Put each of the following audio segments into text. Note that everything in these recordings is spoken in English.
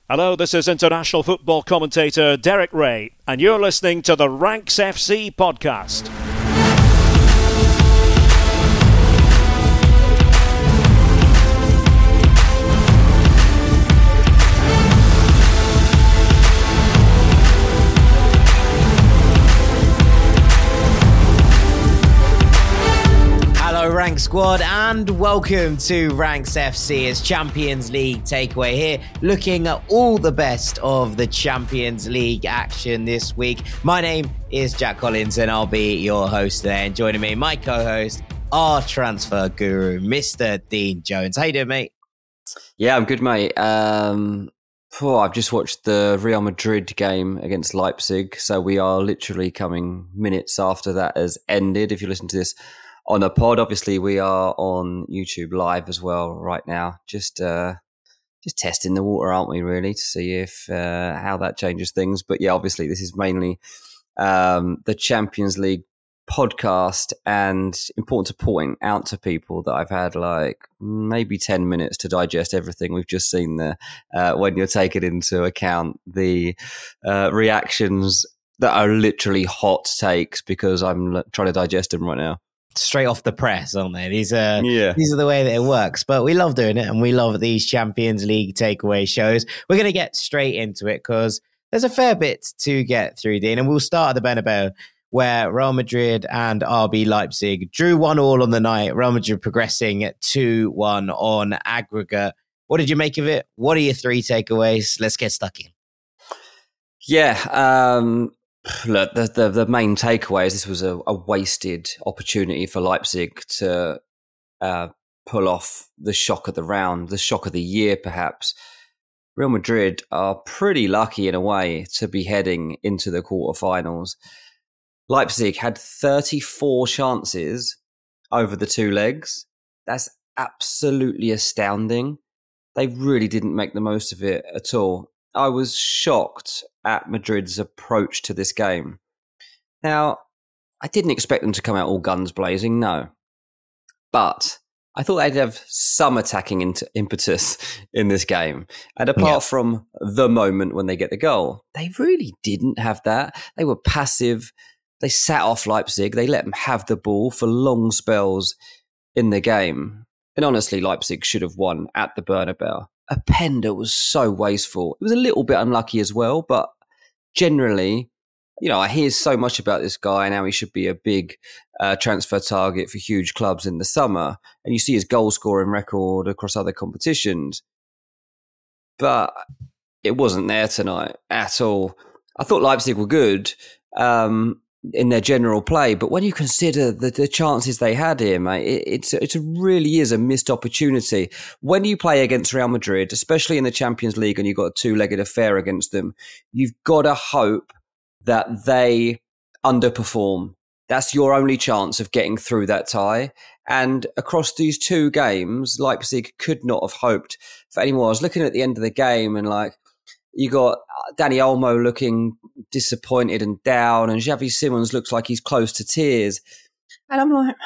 Hello, this is international football commentator Derek Ray, and you're listening to the Ranks FC podcast. Ranks Squad, and welcome to Ranks FC. It's Champions League takeaway here, looking at all the best of the Champions League action this week. My name is Jack Collins and I'll be your host today, and joining me, my co-host, our transfer guru, Mr. Dean Jones. How you doing, mate? Yeah, I'm good, mate. I've just watched the Real Madrid game against Leipzig, so we are literally coming minutes after that has ended. If you listen to this on a pod, obviously we are on YouTube Live as well right now. Just testing the water, aren't we? Really, to see if how that changes things. But yeah, obviously this is mainly the Champions League podcast, and important to point out to people that I've had like maybe 10 minutes to digest everything we've just seen there. When you're taking into account the reactions that are literally hot takes, because I'm trying to digest them right now. Straight off the press, aren't they? These are the way that it works. But we love doing it, and we love these Champions League takeaway shows. We're going to get straight into it because there's a fair bit to get through, Dean. And we'll start at the Bernabeu, where Real Madrid and RB Leipzig drew 1-1 on the night. Real Madrid progressing at 2-1 on aggregate. What did you make of it? What are your three takeaways? Let's get stuck in. Yeah, look, the main takeaway is this was a wasted opportunity for Leipzig to pull off the shock of the round, the shock of the year, perhaps. Real Madrid are pretty lucky in a way to be heading into the quarterfinals. Leipzig had 34 chances over the two legs. That's absolutely astounding. They really didn't make the most of it at all. I was shocked at Madrid's approach to this game. Now, I didn't expect them to come out all guns blazing, no. But I thought they'd have some attacking impetus in this game. And apart from the moment when they get the goal, they really didn't have that. They were passive. They sat off Leipzig. They let them have the ball for long spells in the game. And honestly, Leipzig should have won at the Bernabeu. Openda was so wasteful. It was a little bit unlucky as well, but generally, you know, I hear so much about this guy and how he should be a big transfer target for huge clubs in the summer. And you see his goal scoring record across other competitions. But it wasn't there tonight at all. I thought Leipzig were good in their general play, but when you consider the chances they had here, mate, it really is a missed opportunity. When you play against Real Madrid, especially in the Champions League, and you've got a two-legged affair against them, you've got to hope that they underperform. That's your only chance of getting through that tie. And across these two games, Leipzig could not have hoped for any more. I was looking at the end of the game and you got Dani Olmo looking disappointed and down, and Xavi Simons looks like he's close to tears. And I'm like,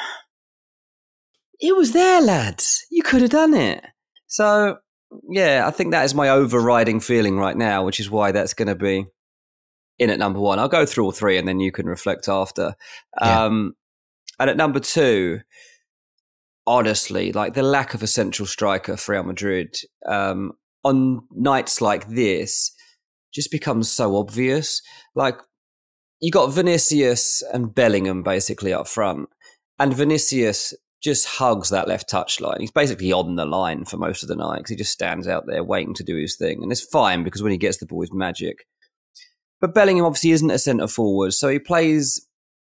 it was there, lads. You could have done it. So, yeah, I think that is my overriding feeling right now, which is why that's going to be in at number one. I'll go through all three and then you can reflect after. Yeah. And at number two, honestly, like the lack of a central striker for Real Madrid on nights like this just becomes so obvious. Like, you got Vinicius and Bellingham basically up front, and Vinicius just hugs that left touchline. He's basically on the line for most of the night because he just stands out there waiting to do his thing. And it's fine because when he gets the ball, he's magic. But Bellingham obviously isn't a centre forward, so he plays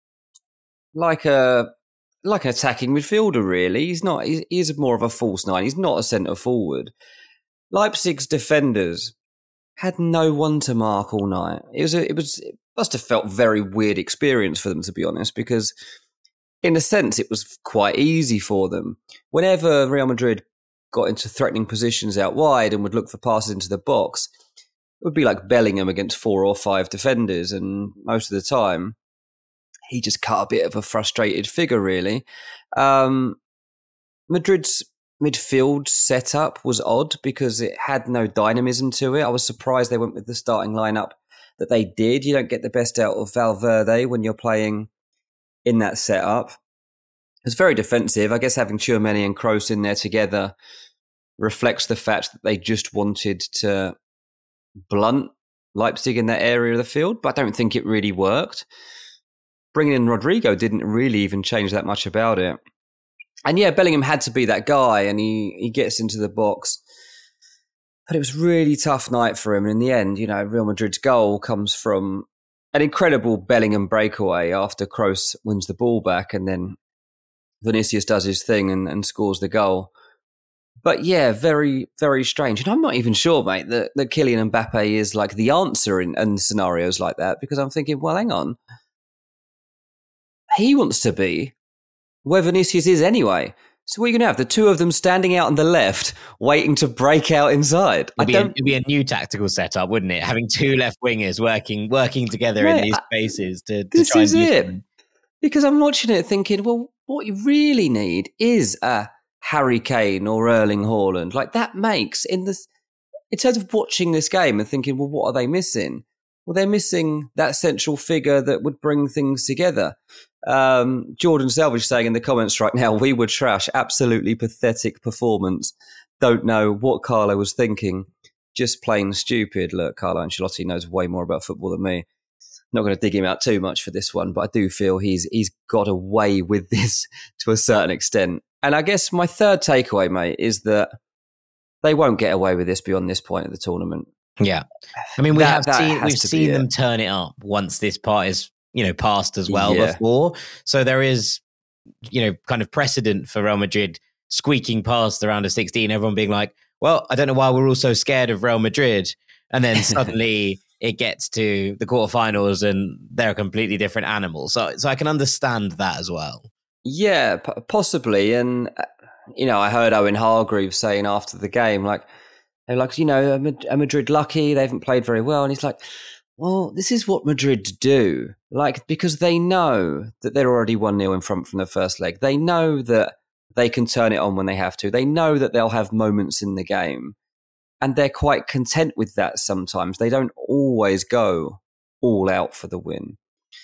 like an attacking midfielder, really. He's more of a false nine. He's not a centre forward. Leipzig's defenders had no one to mark all night. It must have felt a very weird experience for them, to be honest, because in a sense it was quite easy for them. Whenever Real Madrid got into threatening positions out wide and would look for passes into the box, it would be like Bellingham against 4 or 5 defenders, and most of the time he just cut a bit of a frustrated figure, really. Madrid's midfield setup was odd because it had no dynamism to it. I was surprised they went with the starting lineup that they did. You don't get the best out of Valverde when you're playing in that setup. It's very defensive. I guess having Tchouaméni and Kroos in there together reflects the fact that they just wanted to blunt Leipzig in that area of the field, but I don't think it really worked. Bringing in Rodrigo didn't really even change that much about it. And yeah, Bellingham had to be that guy, and he gets into the box. But it was a really tough night for him. And in the end, Real Madrid's goal comes from an incredible Bellingham breakaway after Kroos wins the ball back, and then Vinicius does his thing and scores the goal. But yeah, very, very strange. And I'm not even sure, mate, that Kylian Mbappe is like the answer in scenarios like that, because I'm thinking, well, hang on. He wants to be where Vinicius is anyway. So what are you going to have? The two of them standing out on the left, waiting to break out inside. It'd be a new tactical setup, wouldn't it? Having two left wingers working together in these spaces to this try is and it. Them. Because I'm watching it thinking, well, what you really need is a Harry Kane or Erling Haaland. Like that makes, in terms of watching this game and thinking, well, what are they missing? Well, they're missing that central figure that would bring things together. Jordan Selvage saying in the comments right now, we were trash, absolutely pathetic performance. Don't know what Carlo was thinking, just plain stupid. Look, Carlo Ancelotti knows way more about football than me. Not going to dig him out too much for this one, but I do feel he's got away with this to a certain extent. And I guess my third takeaway, mate, is that they won't get away with this beyond this point of the tournament. Yeah. I mean, we've seen them turn it up once this part is, passed as well before. So there is, kind of precedent for Real Madrid squeaking past the round of 16, everyone being like, well, I don't know why we're all so scared of Real Madrid. And then suddenly it gets to the quarterfinals and they're a completely different animal. So I can understand that as well. Yeah, possibly. And, I heard Owen Hargreaves saying after the game, they're like, are Madrid lucky? They haven't played very well. And he's like, well, this is what Madrid do. Because they know that they're already 1-0 in front from the first leg. They know that they can turn it on when they have to. They know that they'll have moments in the game. And they're quite content with that sometimes. They don't always go all out for the win.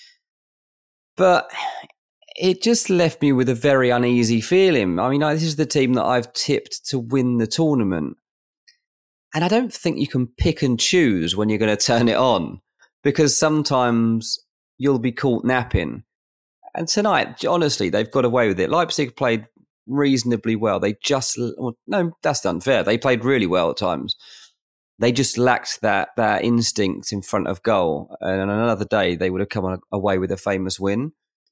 But it just left me with a very uneasy feeling. I mean, this is the team that I've tipped to win the tournament. And I don't think you can pick and choose when you're going to turn it on, because sometimes you'll be caught napping. And tonight, honestly, they've got away with it. Leipzig played reasonably well. No, that's unfair. They played really well at times. They just lacked that instinct in front of goal. And on another day, they would have come away with a famous win.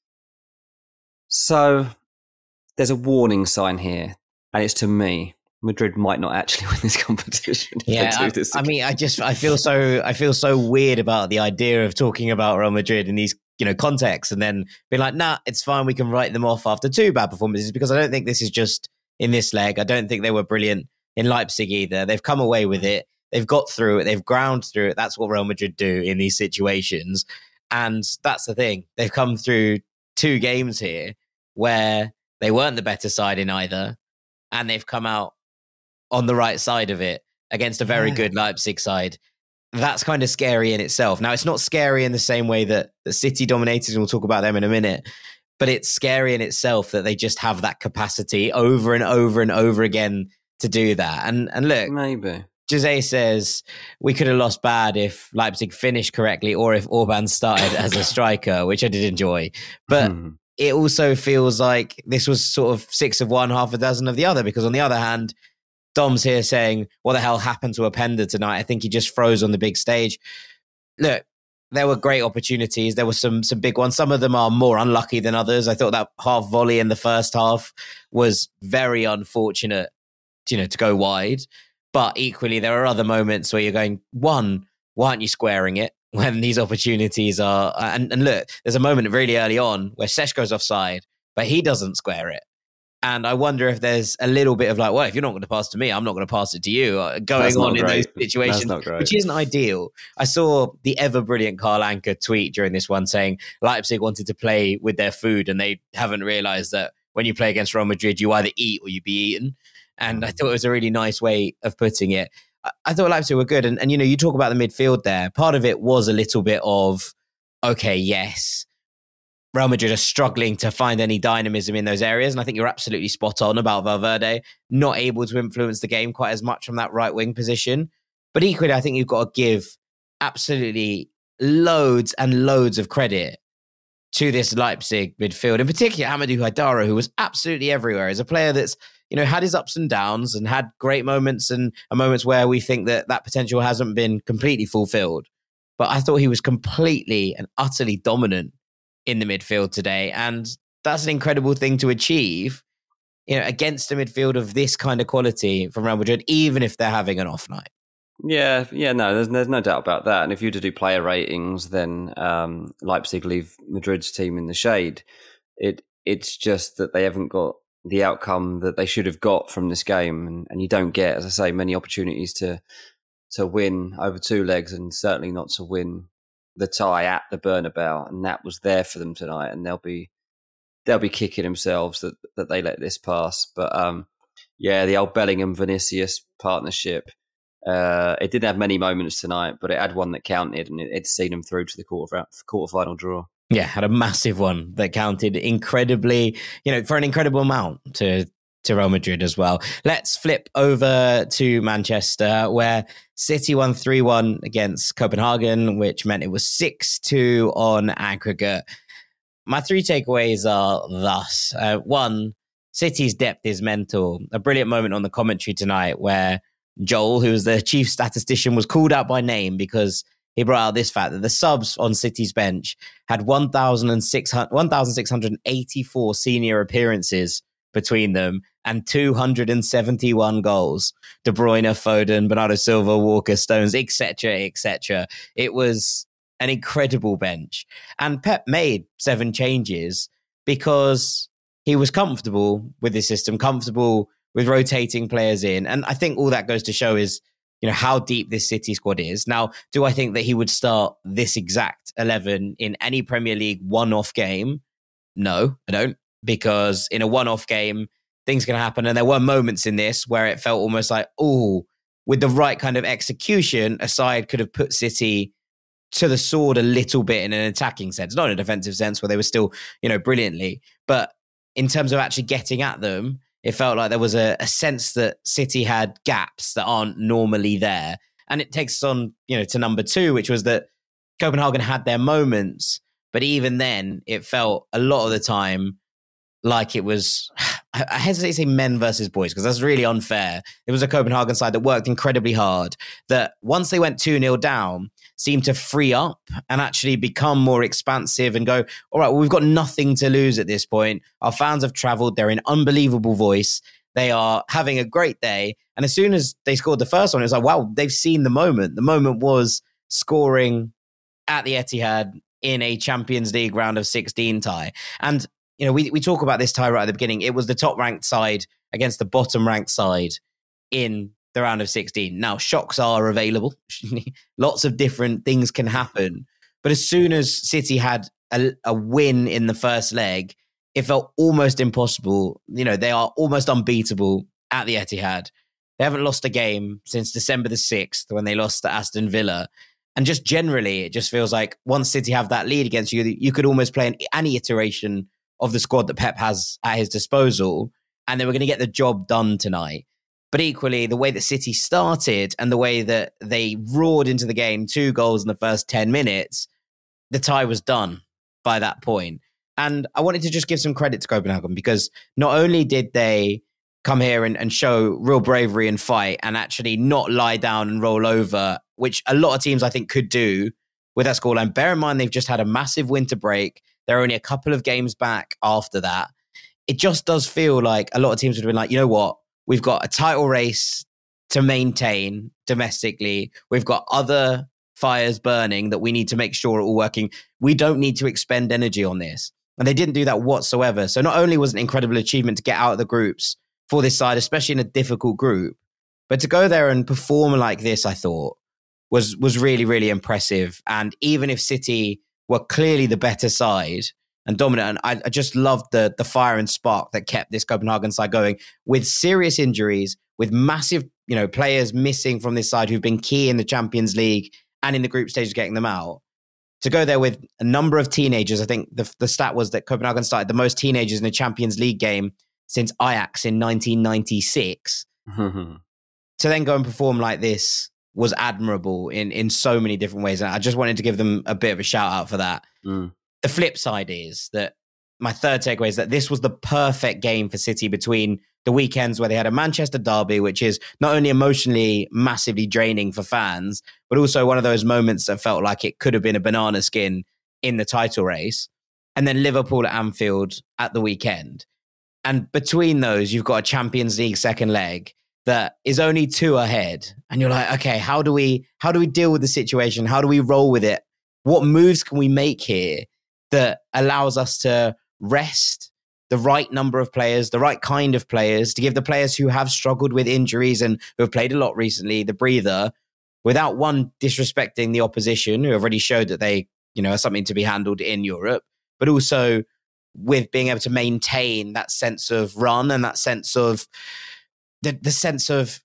So there's a warning sign here, and it's to me. Madrid might not actually win this competition. Yeah, I feel so weird about the idea of talking about Real Madrid in these contexts, and then being like, nah, it's fine. We can write them off after two bad performances, because I don't think this is just in this leg. I don't think they were brilliant in Leipzig either. They've come away with it. They've got through it. They've ground through it. That's what Real Madrid do in these situations. And that's the thing. They've come through two games here where they weren't the better side in either, and they've come out on the right side of it against a very good Leipzig side. That's kind of scary in itself. Now, it's not scary in the same way that the City dominated, and we'll talk about them in a minute, but it's scary in itself that they just have that capacity over and over and over again to do that. And look, maybe Jose says we could have lost bad if Leipzig finished correctly, or if Orban started as a striker, which I did enjoy. But it also feels like this was sort of 6 of one, half a dozen of the other, because on the other hand, Dom's here saying, what the hell happened to Openda tonight? I think he just froze on the big stage. Look, there were great opportunities. There were some big ones. Some of them are more unlucky than others. I thought that half volley in the first half was very unfortunate, to go wide. But equally, there are other moments where you're going, one, why aren't you squaring it when these opportunities are... And look, there's a moment really early on where Šeško's offside, but he doesn't square it. And I wonder if there's a little bit of well, if you're not going to pass to me, I'm not going to pass it to you, going on in those situations, which isn't ideal. I saw the ever brilliant Karl Anker tweet during this one saying Leipzig wanted to play with their food and they haven't realized that when you play against Real Madrid, you either eat or you be eaten. And I thought it was a really nice way of putting it. I thought Leipzig were good. And you talk about the midfield there. Part of it was a little bit of, okay, yes, Real Madrid are struggling to find any dynamism in those areas. And I think you're absolutely spot on about Valverde not able to influence the game quite as much from that right wing position. But equally, I think you've got to give absolutely loads and loads of credit to this Leipzig midfield, in particular Amadou Haidara, who was absolutely everywhere. As a player that's had his ups and downs and had great moments and moments where we think that potential hasn't been completely fulfilled. But I thought he was completely and utterly dominant in the midfield today. And that's an incredible thing to achieve, against a midfield of this kind of quality from Real Madrid, even if they're having an off night. Yeah, no, there's no doubt about that. And if you were to do player ratings, then Leipzig leave Madrid's team in the shade. It's just that they haven't got the outcome that they should have got from this game. And you don't get, as I say, many opportunities to win over two legs, and certainly not to win the tie at the Bernabeu. And that was there for them tonight. And they'll be kicking themselves that they let this pass. But the old Bellingham-Vinicius partnership, it didn't have many moments tonight, but it had one that counted, and it's seen them through to the quarterfinal draw. Yeah, had a massive one that counted incredibly, for an incredible amount to Real Madrid as well. Let's flip over to Manchester, where City won 3-1 against Copenhagen, which meant it was 6-2 on aggregate. My three takeaways are thus. One, City's depth is mental. A brilliant moment on the commentary tonight where Joel, who was the chief statistician, was called out by name because he brought out this fact that the subs on City's bench had 1,684 senior appearances between them and 271 goals. De Bruyne, Foden, Bernardo Silva, Walker, Stones, etc., etc. It was an incredible bench. And Pep made 7 changes because he was comfortable with the system, comfortable with rotating players in. And I think all that goes to show is, how deep this City squad is. Now, do I think that he would start this exact 11 in any Premier League one-off game? No, I don't. Because in a one-off game, things can happen. And there were moments in this where it felt almost like, with the right kind of execution, a side could have put City to the sword a little bit in an attacking sense, not in a defensive sense where they were still, brilliantly. But in terms of actually getting at them, it felt like there was a sense that City had gaps that aren't normally there. And it takes us on, to number 2, which was that Copenhagen had their moments, but even then it felt a lot of the time like it was, I hesitate to say men versus boys because that's really unfair. It was a Copenhagen side that worked incredibly hard, that once they went 2-0 down, seemed to free up and actually become more expansive and go, all right, well, we've got nothing to lose at this point. Our fans have travelled. They're in unbelievable voice. They are having a great day. And as soon as they scored the first one, it was like, wow, they've seen the moment. The moment was scoring at the Etihad in a Champions League round of 16 tie. And we talk about this tie right at the beginning. It was the top-ranked side against the bottom-ranked side in the round of 16. Now, shocks are available. Lots of different things can happen. But as soon as City had a win in the first leg, it felt almost impossible. They are almost unbeatable at the Etihad. They haven't lost a game since December the 6th when they lost to Aston Villa. And just generally, it just feels like once City have that lead against you, you could almost play any iteration of the squad that Pep has at his disposal, and they were going to get the job done tonight. But equally, the way that City started and the way that they roared into the game, 2 goals in the first 10 minutes, the tie was done by that point. And I wanted to just give some credit to Copenhagen because not only did they come here and show real bravery and fight and actually not lie down and roll over, which a lot of teams I think could do with that scoreline. Bear in mind, they've just had a massive winter break. They're only a couple of games back after that. It just does feel like a lot of teams would have been like, you know what? We've got a title race to maintain domestically. We've got other fires burning that we need to make sure are all working. We don't need to expend energy on this. And they didn't do that whatsoever. So not only was it an incredible achievement to get out of the groups for this side, especially in a difficult group, but to go there and perform like this, I thought, was really, really impressive. And even if City were clearly the better side, and dominant. And I just loved the fire and spark that kept this Copenhagen side going with serious injuries, with massive, players missing from this side who've been key in the Champions League and in the group stage getting them out. To go there with a number of teenagers, I think the stat was that Copenhagen started the most teenagers in a Champions League game since Ajax in 1996. To then go and perform like this was admirable in so many different ways. And I just wanted to give them a bit of a shout out for that. The flip side is that my third takeaway is that this was the perfect game for City between the weekends where they had a Manchester derby, which is not only emotionally massively draining for fans, but also one of those moments that felt like it could have been a banana skin in the title race. And then Liverpool at Anfield at the weekend. And between those, you've got a Champions League second leg that is only 2 ahead. And you're like, okay, how do we deal with the situation? How do we roll with it? What moves can we make here that allows us to rest the right number of players, the right kind of players, to give the players who have struggled with injuries and who have played a lot recently the breather, without one disrespecting the opposition who have already showed that they, are something to be handled in Europe, but also with being able to maintain that sense of run and that sense of the sense of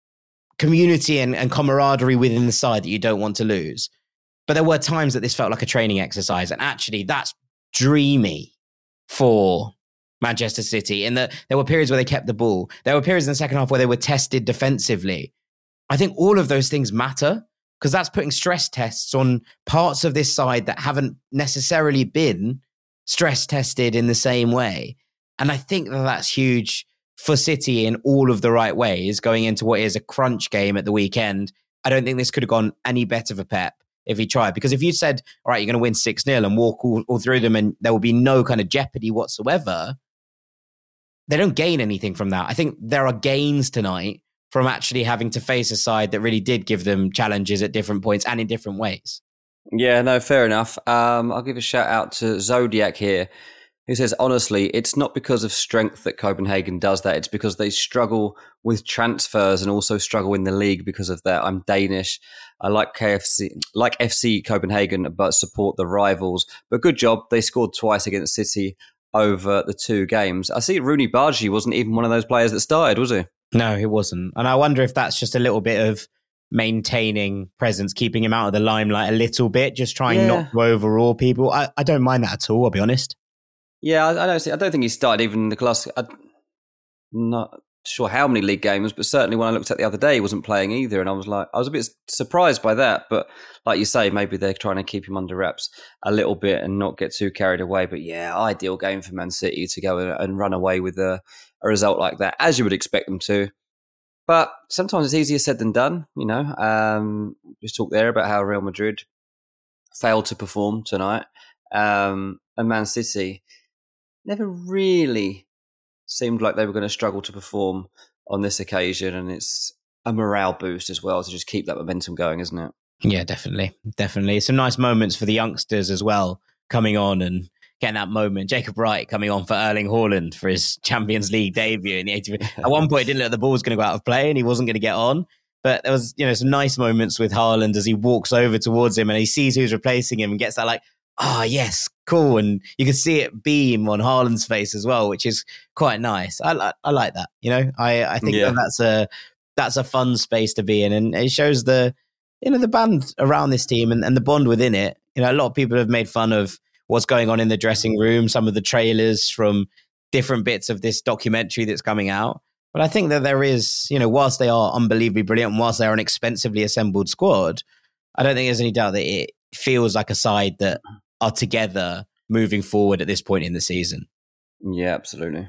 community and camaraderie within the side that you don't want to lose. But there were times that this felt like a training exercise, and actually that's dreamy for Manchester City, in that there were periods where they kept the ball. There were periods in the second half where they were tested defensively. I think all of those things matter, because that's putting stress tests on parts of this side that haven't necessarily been stress tested in the same way. And I think that that's huge for City in all of the right ways going into what is a crunch game at the weekend. I don't think this could have gone any better for Pep if he tried. Because if you said, all right, you're going to win 6-0 and walk all through them and there will be no kind of jeopardy whatsoever, they don't gain anything from that. I think there are gains tonight from actually having to face a side that really did give them challenges at different points and in different ways. Yeah, no, fair enough. I'll give a shout out to Zodiac here, who says, honestly, it's not because of strength that Copenhagen does that. It's because they struggle with transfers and also struggle in the league because of that. I'm Danish. I like FC Copenhagen, but support the rivals. But good job. They scored twice against City over the 2 games. I see Rooney Bargi wasn't even one of those players that started, was he? No, he wasn't. And I wonder if that's just a little bit of maintaining presence, keeping him out of the limelight a little bit, just trying not to overawe people. I don't mind that at all, I'll be honest. Yeah, I don't think he started even in the class. I'm not sure how many league games, but certainly when I looked at the other day, he wasn't playing either. And I was a bit surprised by that. But like you say, maybe they're trying to keep him under wraps a little bit and not get too carried away. But yeah, ideal game for Man City to go and run away with a result like that, as you would expect them to. But sometimes it's easier said than done, Just talk there about how Real Madrid failed to perform tonight. And Man City never really seemed like they were going to struggle to perform on this occasion. And it's a morale boost as well to just keep that momentum going, isn't it? Yeah, definitely. Definitely. Some nice moments for the youngsters as well, coming on and getting that moment. Jacob Wright coming on for Erling Haaland for his Champions League debut. In the 80th. At one point, it didn't look like the ball was going to go out of play and he wasn't going to get on. But there was, some nice moments with Haaland as he walks over towards him and he sees who's replacing him and gets that yes, cool. And you can see it beam on Haaland's face as well, which is quite nice. I like that. I think that's a fun space to be in. And it shows the band around this team and the bond within it. A lot of people have made fun of what's going on in the dressing room, some of the trailers from different bits of this documentary that's coming out. But I think that there is, whilst they are unbelievably brilliant, and whilst they are an expensively assembled squad, I don't think there's any doubt that it feels like a side that are together moving forward at this point in the season. Yeah, absolutely.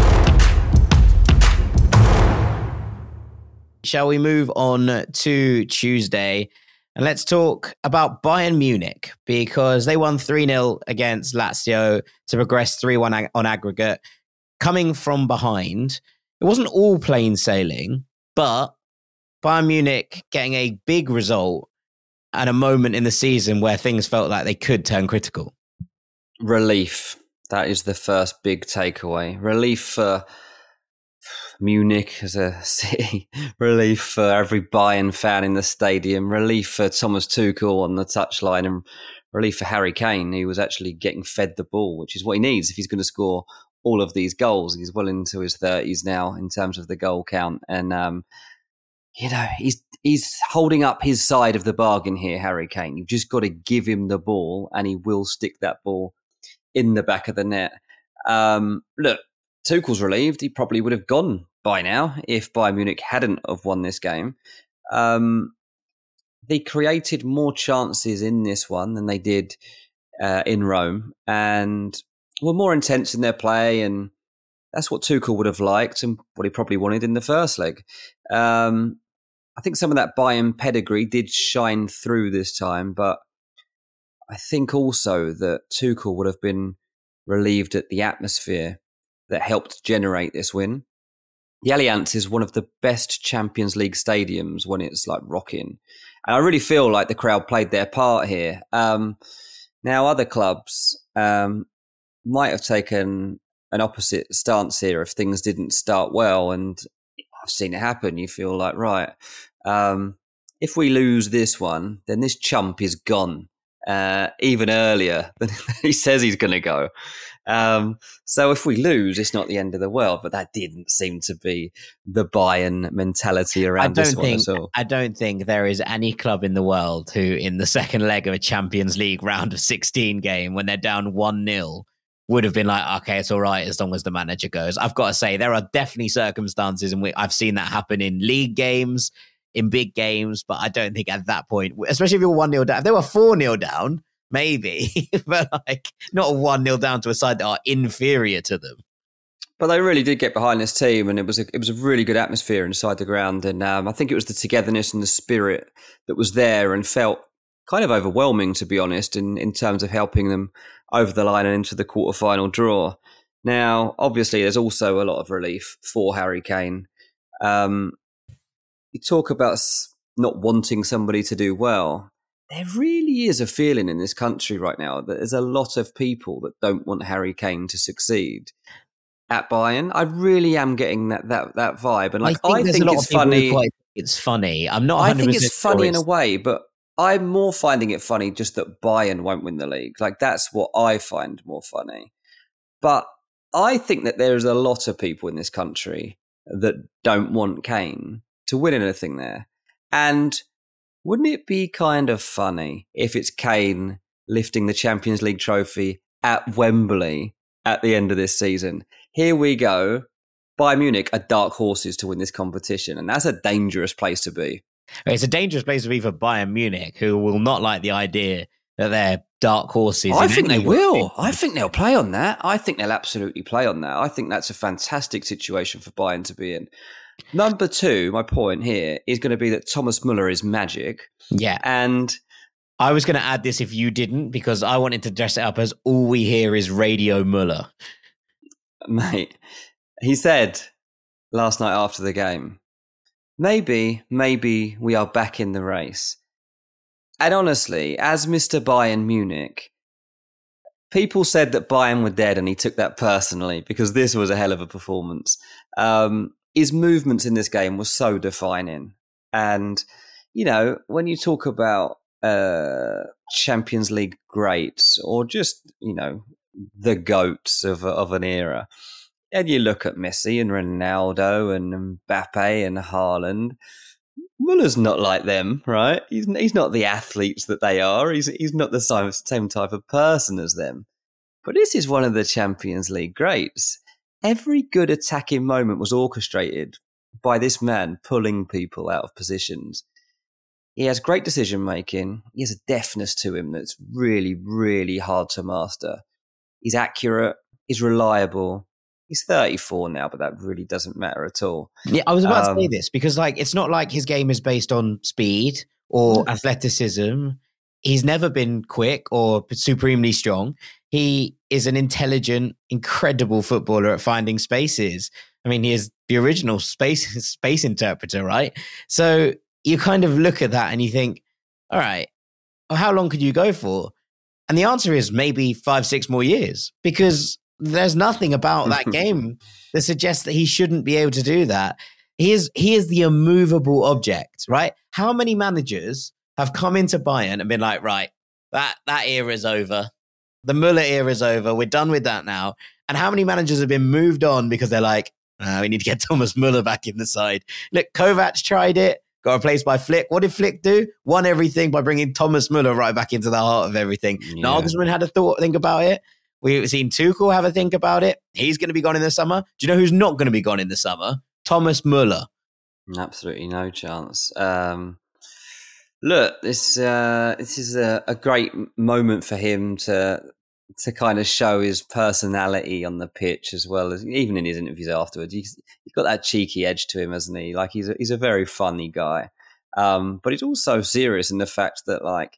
Shall we move on to Tuesday? And let's talk about Bayern Munich, because they won 3-0 against Lazio to progress 3-1 on aggregate. Coming from behind, it wasn't all plain sailing, but Bayern Munich getting a big result at a moment in the season where things felt like they could turn critical. Relief. That is the first big takeaway. Relief for Munich as a city, relief for every Bayern fan in the stadium, relief for Thomas Tuchel on the touchline, and relief for Harry Kane, who was actually getting fed the ball, which is what he needs if he's going to score all of these goals. He's well into his 30s now in terms of the goal count. And, he's holding up his side of the bargain here, Harry Kane. You've just got to give him the ball and he will stick that ball in the back of the net. Look, Tuchel's relieved. He probably would have gone by now if Bayern Munich hadn't have won this game. They created more chances in this one than they did in Rome and were more intense in their play, and that's what Tuchel would have liked and what he probably wanted in the first leg. I think some of that Bayern pedigree did shine through this time, but I think also that Tuchel would have been relieved at the atmosphere that helped generate this win. The Allianz is one of the best Champions League stadiums when it's like rocking. And I really feel like the crowd played their part here. Now, other clubs might have taken an opposite stance here if things didn't start well. And I've seen it happen. You feel like, right, if we lose this one, then this chump is gone even earlier than he says he's going to go. So if we lose, it's not the end of the world, but that didn't seem to be the Bayern mentality around this one at all. I don't think there is any club in the world who, in the second leg of a Champions League round of 16 game, when they're down 1-0, would have been like, okay, it's all right as long as the manager goes. I've got to say, there are definitely circumstances in which I've seen that happen in league games, in big games, but I don't think at that point, especially if you're 1-0 down, if they were 4-0 down, maybe, but like not a 1-0 down to a side that are inferior to them. But they really did get behind this team, and it was a really good atmosphere inside the ground. And I think it was the togetherness and the spirit that was there and felt kind of overwhelming, to be honest, in terms of helping them over the line and into the quarterfinal draw. Now, obviously, there's also a lot of relief for Harry Kane. You talk about not wanting somebody to do well. There really is a feeling in this country right now that there's a lot of people that don't want Harry Kane to succeed at Bayern. I really am getting that vibe, and like I think it's funny. It's funny. I'm not. I think it's funny in a way, but I'm more finding it funny just that Bayern won't win the league. Like that's what I find more funny. But I think that there is a lot of people in this country that don't want Kane to win anything there, and wouldn't it be kind of funny if it's Kane lifting the Champions League trophy at Wembley at the end of this season? Here we go. Bayern Munich are dark horses to win this competition, and that's a dangerous place to be. It's a dangerous place to be for Bayern Munich, who will not like the idea that they're dark horses. I think they will. I think they'll play on that. I think they'll absolutely play on that. I think that's a fantastic situation for Bayern to be in. Number two, my point here is going to be that Thomas Müller is magic. Yeah. And I was going to add this if you didn't, because I wanted to dress it up as all we hear is Radio Müller. Mate, he said last night after the game, maybe we are back in the race. And honestly, as Mr. Bayern Munich, people said that Bayern were dead and he took that personally because this was a hell of a performance. His movements in this game were so defining. And, you know, when you talk about Champions League greats or just, you know, the GOATs of an era, and you look at Messi and Ronaldo and Mbappe and Haaland, Muller's not like them, right? He's not the athletes that they are. He's not the same type of person as them. But this is one of the Champions League greats. Every good attacking moment was orchestrated by this man pulling people out of positions. He has great decision making. He has a deftness to him that's really, really hard to master. He's accurate. He's reliable. He's 34 now, but that really doesn't matter at all. Yeah, I was about to say this because, like, it's not like his game is based on speed or athleticism. He's never been quick or supremely strong. He is an intelligent, incredible footballer at finding spaces. I mean, he is the original space interpreter, right? So you kind of look at that and you think, all right, well, how long could you go for? And the answer is maybe 5-6 more years, because there's nothing about that game that suggests that he shouldn't be able to do that. He is the immovable object, right? How many managers have come into Bayern and been like, right, That era is over. The Muller era is over. We're done with that now. And how many managers have been moved on because they're like, we need to get Thomas Muller back in the side. Look, Kovac tried it, got replaced by Flick. What did Flick do? Won everything by bringing Thomas Muller right back into the heart of everything. Yeah. Nagelsmann had a think about it. We've seen Tuchel have a think about it. He's going to be gone in the summer. Do you know who's not going to be gone in the summer? Thomas Muller. Absolutely no chance. Look, this is a great moment for him to kind of show his personality on the pitch, as well as even in his interviews afterwards. He's got that cheeky edge to him, hasn't he? Like he's a very funny guy, but he's also serious in the fact that like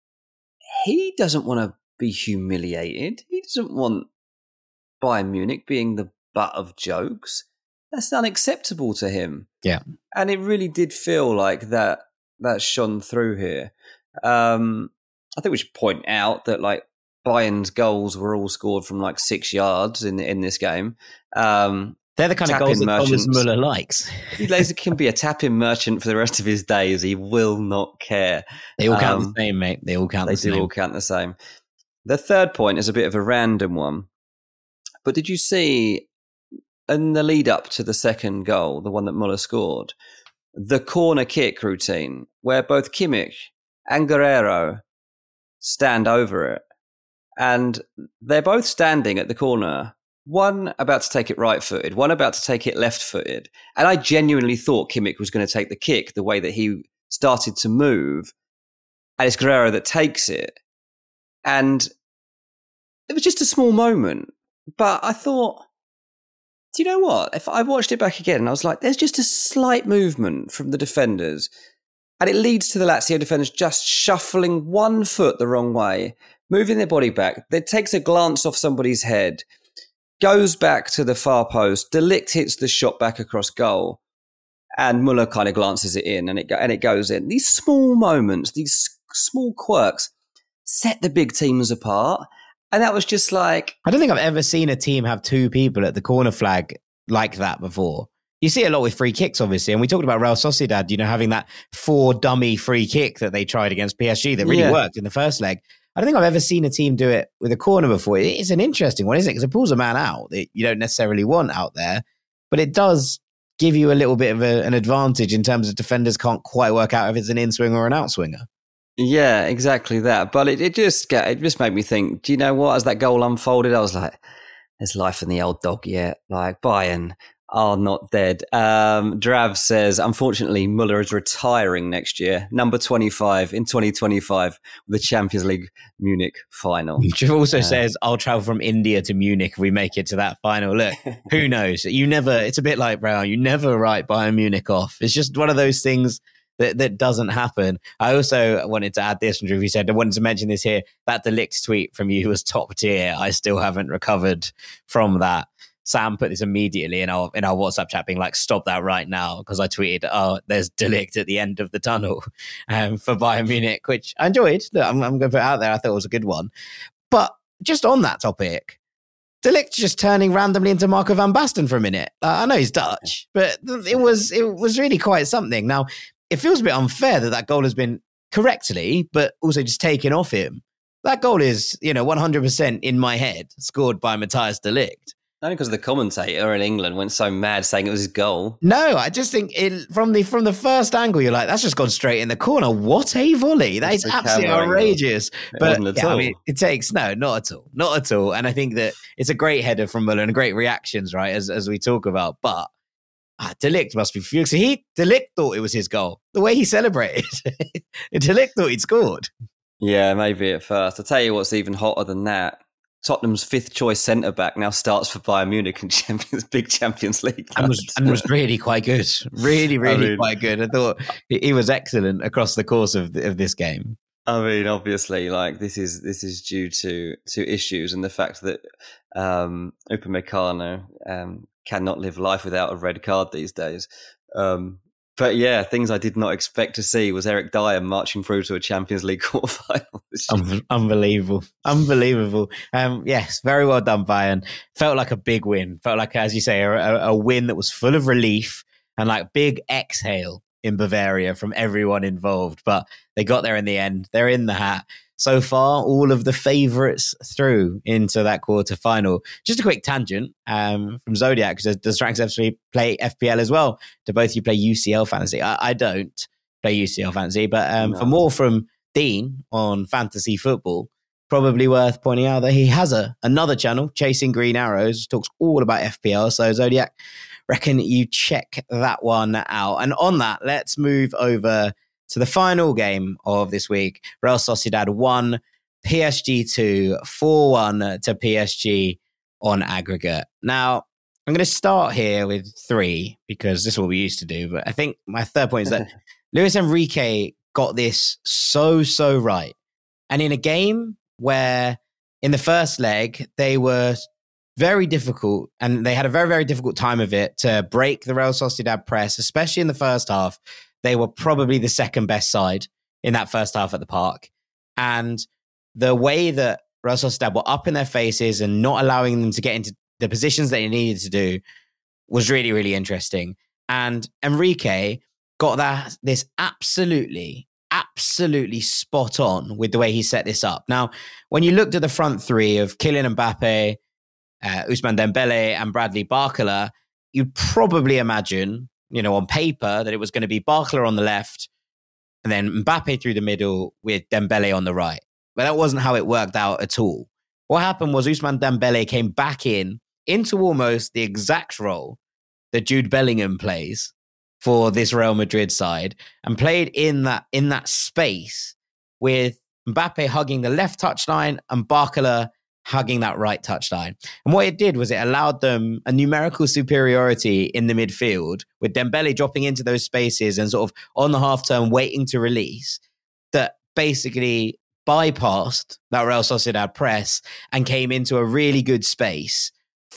he doesn't want to be humiliated. He doesn't want Bayern Munich being the butt of jokes. That's unacceptable to him. Yeah, and it really did feel like that shone through here. I think we should point out that like Bayern's goals were all scored from like 6 yards in this game. They're the kind of goals that Thomas Muller likes. He can be a tap-in merchant for the rest of his days. He will not care. They all count the same, mate. They all count the same. They do all count the same. The third point is a bit of a random one. But did you see in the lead up to the second goal, the one that Muller scored, the corner kick routine where both Kimmich and Guerreiro stand over it? And they're both standing at the corner, one about to take it right-footed, one about to take it left-footed. And I genuinely thought Kimmich was going to take the kick the way that he started to move. And it's Guerreiro that takes it. And it was just a small moment. But I thought, do you know what? If I watched it back again, I was like, there's just a slight movement from the defenders. And it leads to the Lazio defenders just shuffling one foot the wrong way, moving their body back. It takes a glance off somebody's head, goes back to the far post. De Ligt hits the shot back across goal, and Muller kind of glances it in, and it goes in. These small moments, these small quirks, set the big teams apart. And that was just like... I don't think I've ever seen a team have two people at the corner flag like that before. You see it a lot with free kicks, obviously. And we talked about Real Sociedad, having that 4 dummy free kick that they tried against PSG that really worked in the first leg. I don't think I've ever seen a team do it with a corner before. It's an interesting one, isn't it? Because it pulls a man out that you don't necessarily want out there. But it does give you a little bit of an advantage in terms of defenders can't quite work out if it's an in-swinger or an out-swinger. Yeah, exactly that. But it just made me think, do you know what? As that goal unfolded, I was like, there's life in the old dog yet. Like, Bayern are not dead. Drav says, unfortunately, Muller is retiring next year. Number 25 in 2025 with the Champions League Munich final. Drav also says, I'll travel from India to Munich if we make it to that final. Look, who knows? It's a bit like Brown. You never write Bayern Munich off. It's just one of those things that doesn't happen. I also wanted to add this, and Drew said, I wanted to mention this here. That De Ligt tweet from you was top tier. I still haven't recovered from that. Sam put this immediately in our WhatsApp chat being like, stop that right now, because I tweeted, there's De Ligt at the end of the tunnel for Bayern Munich, which I enjoyed. Look, I'm going to put it out there. I thought it was a good one. But just on that topic, De Ligt just turning randomly into Marco van Basten for a minute. I know he's Dutch, but it was really quite something. Now, it feels a bit unfair that goal has been correctly, but also just taken off him. That goal is, 100% in my head, scored by Matthijs de Ligt. Only because the commentator in England went so mad saying it was his goal. No, I just think from the first angle, you're like, that's just gone straight in the corner. What a volley. That is absolutely outrageous. But it takes, not at all. And I think that it's a great header from Muller and great reactions, right, as we talk about. But De Ligt must be furious. De Ligt thought it was his goal. The way he celebrated. De Ligt thought he'd scored. Yeah, maybe at first. I'll tell you what's even hotter than that. Tottenham's 5th choice centre-back now starts for Bayern Munich in big Champions League. And was really quite good. Really quite good. I thought he was excellent across the course of this game. I mean, obviously, like this is due to issues and the fact that Upamecano cannot live life without a red card these days. But yeah, things I did not expect to see was Eric Dyer marching through to a Champions League quarterfinal. Unbelievable. Yes, very well done, Bayern. Felt like a big win. Felt like, as you say, a win that was full of relief and like big exhale in Bavaria from everyone involved. But they got there in the end. They're in the hat. so far all of the favourites through into that quarter-final. Just a quick tangent from Zodiac, because does Ranks FC play FPL as well? Do both of you play UCL Fantasy? I don't play UCL Fantasy, but no. For more from Dean on fantasy football, probably worth pointing out that he has another channel, Chasing Green Arrows, talks all about FPL. So Zodiac, reckon you check that one out. And on that, let's move over to the final game of this week. Real Sociedad 1, PSG 2, 4-1 to PSG on aggregate. Now, I'm going to start here with 3 because this is what we used to do. But I think my third point is that Luis Enrique got this so right. And in a game where in the first leg, they were very difficult and they had a very, very difficult time of it to break the Real Sociedad press, especially in the first half. They were probably the second best side in that first half at the Park. And the way that Real Sociedad were up in their faces and not allowing them to get into the positions that they needed to do was really, really interesting. And Enrique got this absolutely spot on with the way he set this up. Now, when you looked at the front three of Kylian Mbappe, Ousmane Dembele and Bradley Barcola, you'd probably imagine, on paper, that it was going to be Barcola on the left and then Mbappe through the middle with Dembele on the right. But that wasn't how it worked out at all. What happened was Ousmane Dembele came back into almost the exact role that Jude Bellingham plays for this Real Madrid side and played in that space with Mbappe hugging the left touchline and Barcola hugging that right touchline. And what it did was it allowed them a numerical superiority in the midfield with Dembele dropping into those spaces and sort of on the half turn waiting to release that basically bypassed that Real Sociedad press and came into a really good space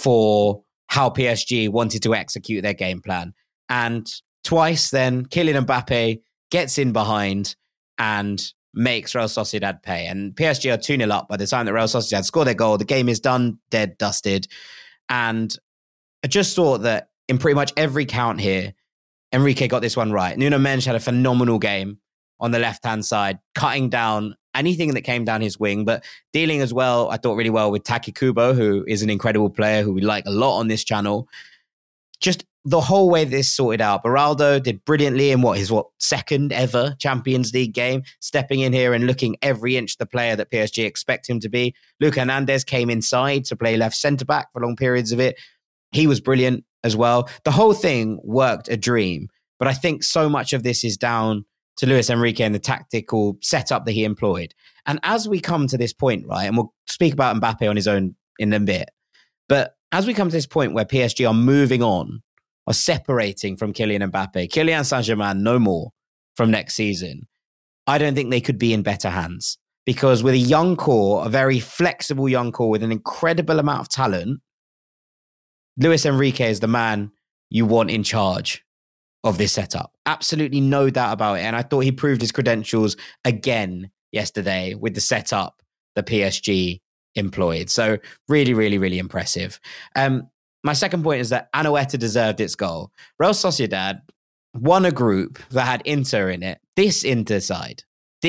for how PSG wanted to execute their game plan. And twice then, Kylian Mbappe gets in behind and makes Real Sociedad pay. And PSG are 2-0 up by the time that Real Sociedad score their goal. The game is done, dead, dusted. And I just thought that in pretty much every count here, Enrique got this one right. Nuno Mendes had a phenomenal game on the left-hand side, cutting down anything that came down his wing, but dealing as well, I thought really well with Taki Kubo, who is an incredible player who we like a lot on this channel. Just the whole way this sorted out. Beraldo did brilliantly in his second ever Champions League game, stepping in here and looking every inch the player that PSG expect him to be. Lucas Hernandez came inside to play left centre-back for long periods of it. He was brilliant as well. The whole thing worked a dream, but I think so much of this is down to Luis Enrique and the tactical setup that he employed. And as we come to this point, right, and we'll speak about Mbappe on his own in a bit, but as we come to this point where PSG are moving on, are separating from Kylian Mbappe, Kylian Saint-Germain no more from next season, I don't think they could be in better hands. Because with a young core, a very flexible young core with an incredible amount of talent, Luis Enrique is the man you want in charge of this setup. Absolutely no doubt about it. And I thought he proved his credentials again yesterday with the setup the PSG employed. So really, really, really impressive. My second point is that Anoeta deserved its goal. Real Sociedad won a group that had Inter in it, this Inter side,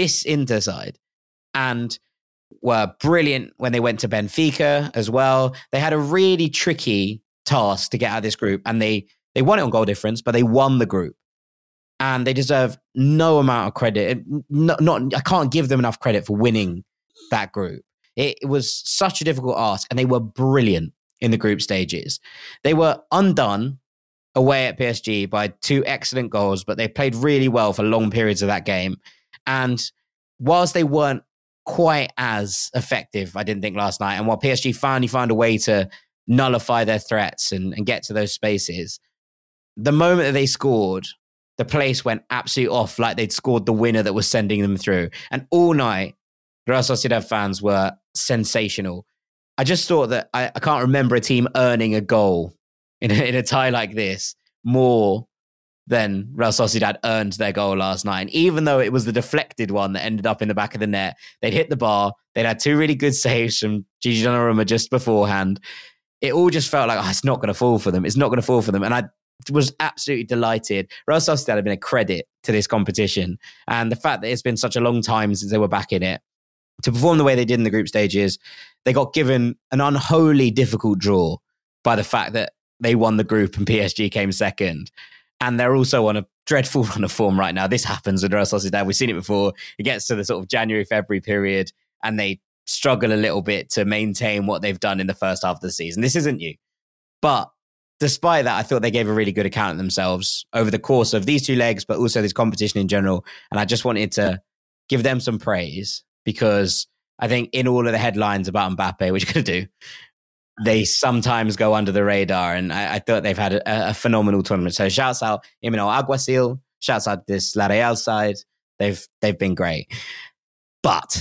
and were brilliant when they went to Benfica as well. They had a really tricky task to get out of this group, and they won it on goal difference, but they won the group. And they deserve no amount of credit. I can't give them enough credit for winning that group. It was such a difficult ask, and they were brilliant in the group stages. They were undone away at PSG by 2 excellent goals, but they played really well for long periods of that game. And whilst they weren't quite as effective, I didn't think, last night, and while PSG finally found a way to nullify their threats and get to those spaces, the moment that they scored, the place went absolutely off, like they'd scored the winner that was sending them through. And all night, Real Sociedad fans were sensational. I just thought that I can't remember a team earning a goal in a tie like this more than Real Sociedad earned their goal last night. And even though it was the deflected one that ended up in the back of the net, they'd hit the bar. They'd had 2 really good saves from Gigi Donnarumma just beforehand. It all just felt like, it's not going to fall for them. It's not going to fall for them. And I was absolutely delighted. Real Sociedad have been a credit to this competition. And the fact that it's been such a long time since they were back in it, to perform the way they did in the group stages, they got given an unholy difficult draw by the fact that they won the group and PSG came second. And they're also on a dreadful run of form right now. This happens with Real Sociedad. We've seen it before. It gets to the sort of January, February period, and they struggle a little bit to maintain what they've done in the first half of the season. This isn't new. But despite that, I thought they gave a really good account of themselves over the course of these two legs, but also this competition in general. And I just wanted to give them some praise because I think in all of the headlines about Mbappe, which you're going to do, they sometimes go under the radar. And I thought they've had a phenomenal tournament. So shouts out Imanol Alguacil, shouts out this La Real side. They've been great. But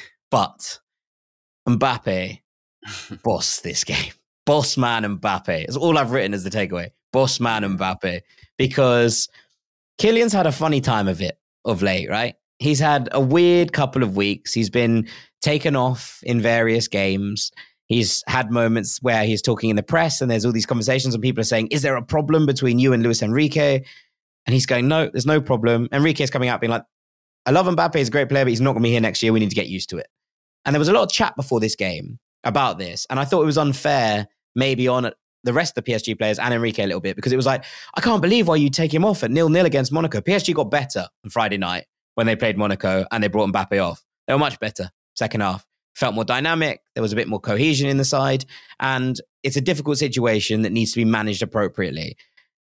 Mbappe boss this game. Boss man Mbappe. It's all I've written as the takeaway. Boss man Mbappe. Because Kylian's had a funny time of it of late, right? He's had a weird couple of weeks. He's been taken off in various games. He's had moments where he's talking in the press and there's all these conversations and people are saying, is there a problem between you and Luis Enrique? And he's going, no, there's no problem. Enrique's coming out being like, I love Mbappe, he's a great player, but he's not going to be here next year. We need to get used to it. And there was a lot of chat before this game about this. And I thought it was unfair maybe on the rest of the PSG players and Enrique a little bit because it was like, I can't believe why you take him off at 0-0 against Monaco. PSG got better on Friday night when they played Monaco and they brought Mbappe off. They were much better second half. Felt more dynamic. There was a bit more cohesion in the side. And it's a difficult situation that needs to be managed appropriately.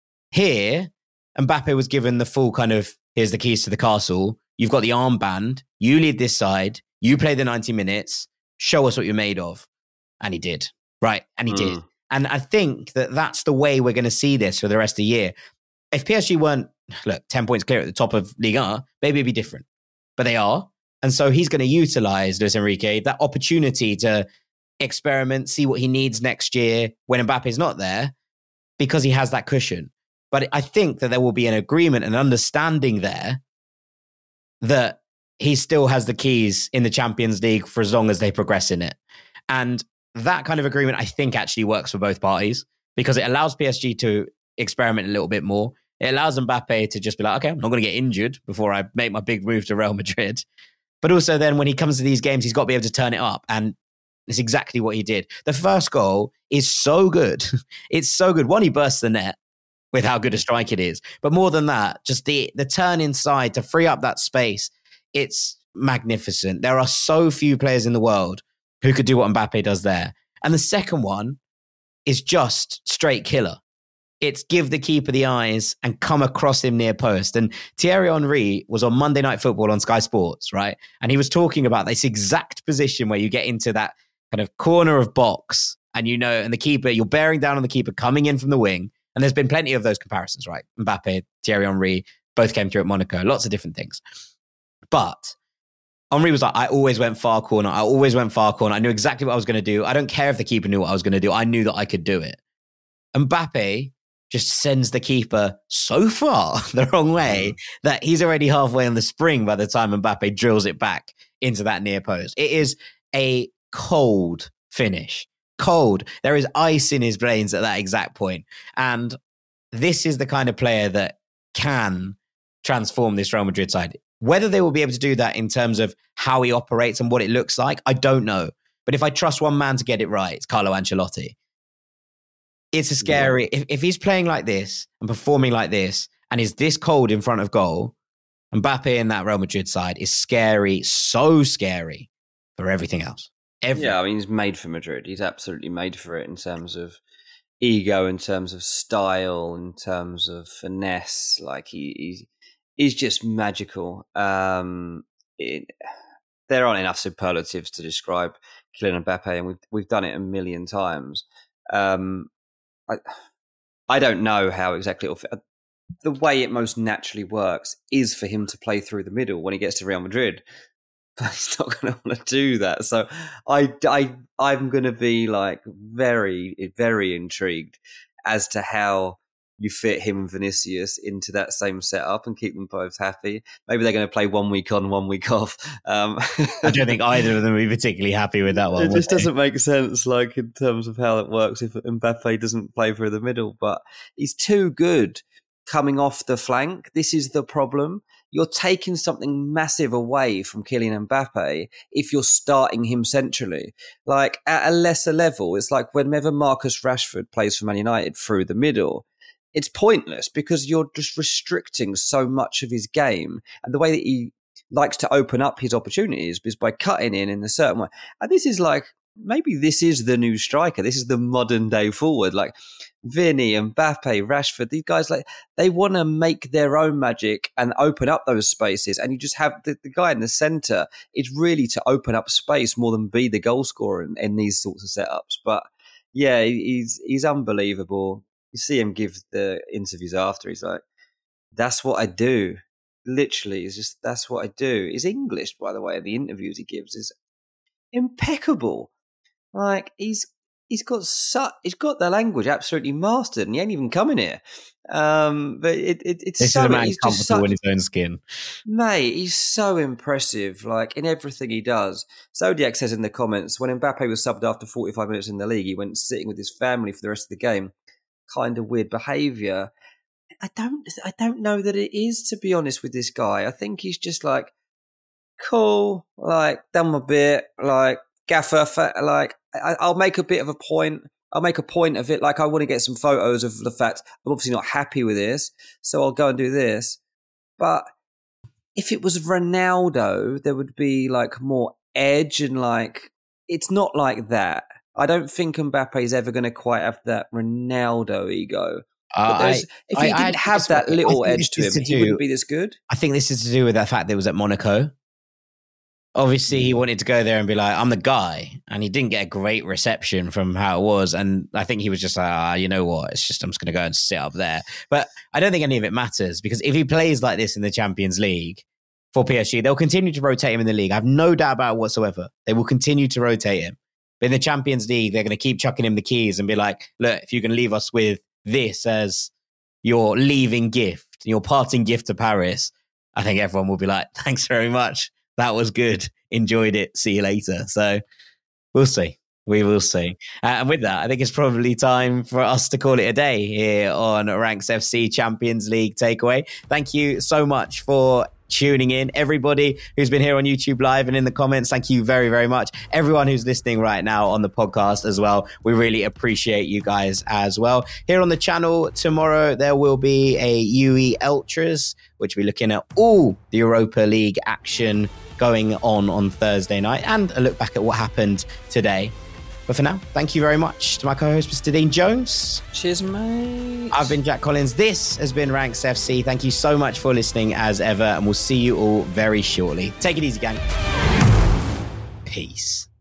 Here, Mbappe was given the full kind of, here's the keys to the castle. You've got the armband. You lead this side. You play the 90 minutes. Show us what you're made of. And he did. Right. And he did. And I think that that's the way we're going to see this for the rest of the year. If PSG weren't, 10 points clear at the top of Ligue 1, maybe it'd be different. But they are. And so he's going to utilize Luis Enrique, that opportunity to experiment, see what he needs next year when Mbappe's not there, because he has that cushion. But I think that there will be an agreement and understanding there that he still has the keys in the Champions League for as long as they progress in it. And that kind of agreement, I think, actually works for both parties because it allows PSG to experiment a little bit more. It allows Mbappe to just be like, okay, I'm not going to get injured before I make my big move to Real Madrid. But also then when he comes to these games, he's got to be able to turn it up. And it's exactly what he did. The first goal is so good. It's so good. One, he bursts the net with how good a strike it is. But more than that, just the turn inside to free up that space, it's magnificent. There are so few players in the world who could do what Mbappe does there. And the second one is just straight killer. It's give the keeper the eyes and come across him near post. And Thierry Henry was on Monday Night Football on Sky Sports, right? And he was talking about this exact position where you get into that kind of corner of box and and the keeper, you're bearing down on the keeper coming in from the wing. And there's been plenty of those comparisons, right? Mbappe, Thierry Henry, both came through at Monaco, lots of different things. But Henry was like, I always went far corner. I knew exactly what I was going to do. I don't care if the keeper knew what I was going to do. I knew that I could do it. Mbappe just sends the keeper so far the wrong way that he's already halfway on the spring by the time Mbappe drills it back into that near post. It is a cold finish. Cold. There is ice in his brains at that exact point. And this is the kind of player that can transform this Real Madrid side. Whether they will be able to do that in terms of how he operates and what it looks like, I don't know. But if I trust one man to get it right, it's Carlo Ancelotti. It's a scary, if he's playing like this and performing like this and is this cold in front of goal, Mbappe in that Real Madrid side is scary, so scary for everything else. Yeah, I mean, he's made for Madrid. He's absolutely made for it in terms of ego, in terms of style, in terms of finesse. Like he's just magical. There aren't enough superlatives to describe Kylian Mbappe, and we've done it a million times. I don't know how exactly it'll fit. The way it most naturally works is for him to play through the middle when he gets to Real Madrid. But he's not going to want to do that. So I'm going to be like very, very intrigued as to how you fit him and Vinicius into that same setup and keep them both happy. Maybe they're going to play 1 week on, 1 week off. I don't think either of them would be particularly happy with that one. It just doesn't make sense, like in terms of how it works if Mbappe doesn't play through the middle. But he's too good coming off the flank. This is the problem. you're taking something massive away from Kylian Mbappe if you're starting him centrally. Like at a lesser level, it's like whenever Marcus Rashford plays for Man United through the middle, it's pointless because you're just restricting so much of his game. And the way that he likes to open up his opportunities is by cutting in a certain way. And this is like, maybe this is the new striker. This is the modern day forward. Like Vinny, Mbappe, Rashford, these guys, like they want to make their own magic and open up those spaces. And you just have the guy in the centre. It's really to open up space more than be the goal scorer in these sorts of setups. But yeah, he's unbelievable. You see him give the interviews after. He's like, that's what I do. Literally, it's just, that's what I do. His English, by the way, the interviews he gives is impeccable. Like he's got the language absolutely mastered, and he ain't even coming here. But it's this so, is a man he's comfortable in his own skin, mate. He's so impressive, like in everything he does. Zodiac says in the comments, when Mbappe was subbed after 45 minutes in the league, he went sitting with his family for the rest of the game. Kind of weird behaviour. I don't know that it is, to be honest with this guy. I think he's just like, cool, like done my bit, like gaffer, like I'll make a bit of a point. I'll make a point of it. Like I want to get some photos of the fact I'm obviously not happy with this, so I'll go and do this. But if it was Ronaldo, there would be like more edge and like, it's not like that. I don't think Mbappe is ever going to quite have that Ronaldo ego. If he didn't have that little edge to him, he wouldn't be this good. I think this is to do with the fact that it was at Monaco. Obviously, he wanted to go there and be like, I'm the guy. And he didn't get a great reception from how it was. And I think he was just like, you know what? It's just, I'm just going to go and sit up there. But I don't think any of it matters, because if he plays like this in the Champions League for PSG, they'll continue to rotate him in the league. I have no doubt about it whatsoever. They will continue to rotate him. But in the Champions League, they're going to keep chucking him the keys and be like, look, if you can leave us with this as your leaving gift, your parting gift to Paris, I think everyone will be like, thanks very much. That was good. Enjoyed it. See you later. So we'll see. We will see. And with that, I think it's probably time for us to call it a day here on Ranks FC Champions League Takeaway. Thank you so much for tuning in. Everybody who's been here on YouTube Live and in the comments, thank you very, very much. Everyone who's listening right now on the podcast as well, we really appreciate you guys as well. Here on the channel tomorrow, there will be a UE Ultras, which we're looking at all the Europa League action going on Thursday night and a look back at what happened today. But for now, thank you very much to my co-host, Mr. Dean Jones. Cheers, mate. I've been Jack Collins. This has been Ranks FC. Thank you so much for listening as ever, and we'll see you all very shortly. Take it easy, gang. Peace.